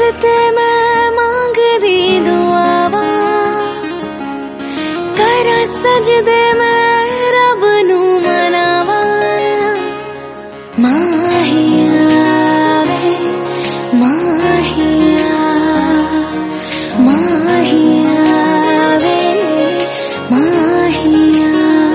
ते मैं मांग दी दुआवा, करा सजदे मैं रब नू मनावा। माहिया वे माहिया, माहिया वे माहिया।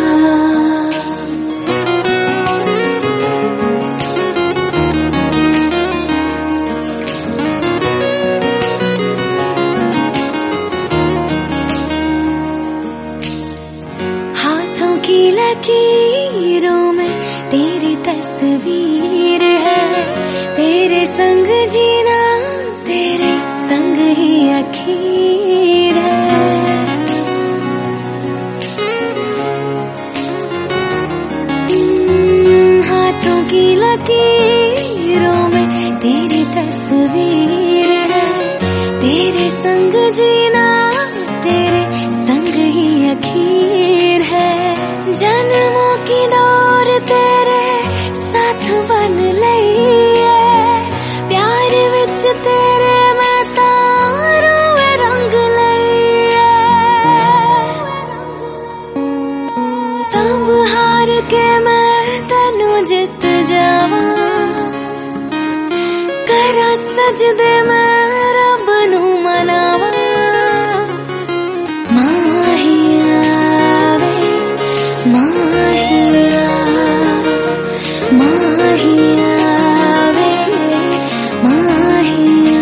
हाथों की लकीरों में तेरी तस्वीर है, तेरे संग जीना तेरे संग ही अखीर है। हाथों की लकीरों में तेरी तस्वीर है, तेरे संग जीना तेरे संग ही अखीर है। जन्मों की डोर तेरे साथ बन लई है, प्यार विच तेरे मैं तारों में रंग लई है। सब हार के मैं तैनू जित जावा, करा सजदे मैं रब नू मनावा। माहिया वे माहिया, माहिया वे माहिया।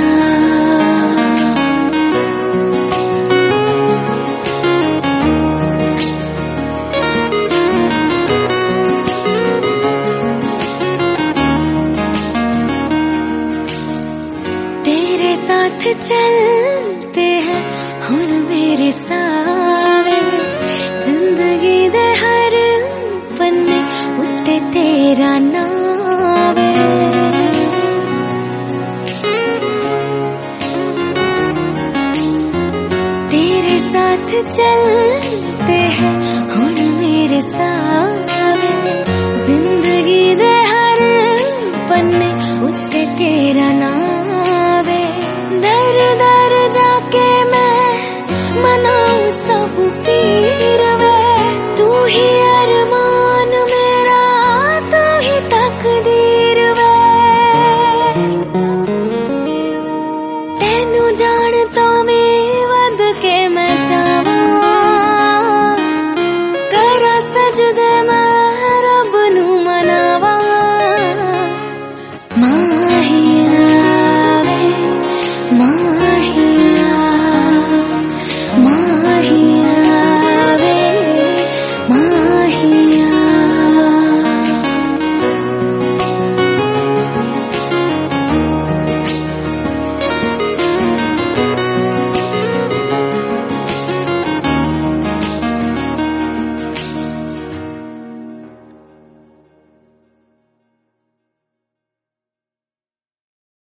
तेरे साथ चलते हैं हुण मेरे सावे, जिंदगी दे हर पन्ने उत्ते तेरा नाम है। तेरे साथ चल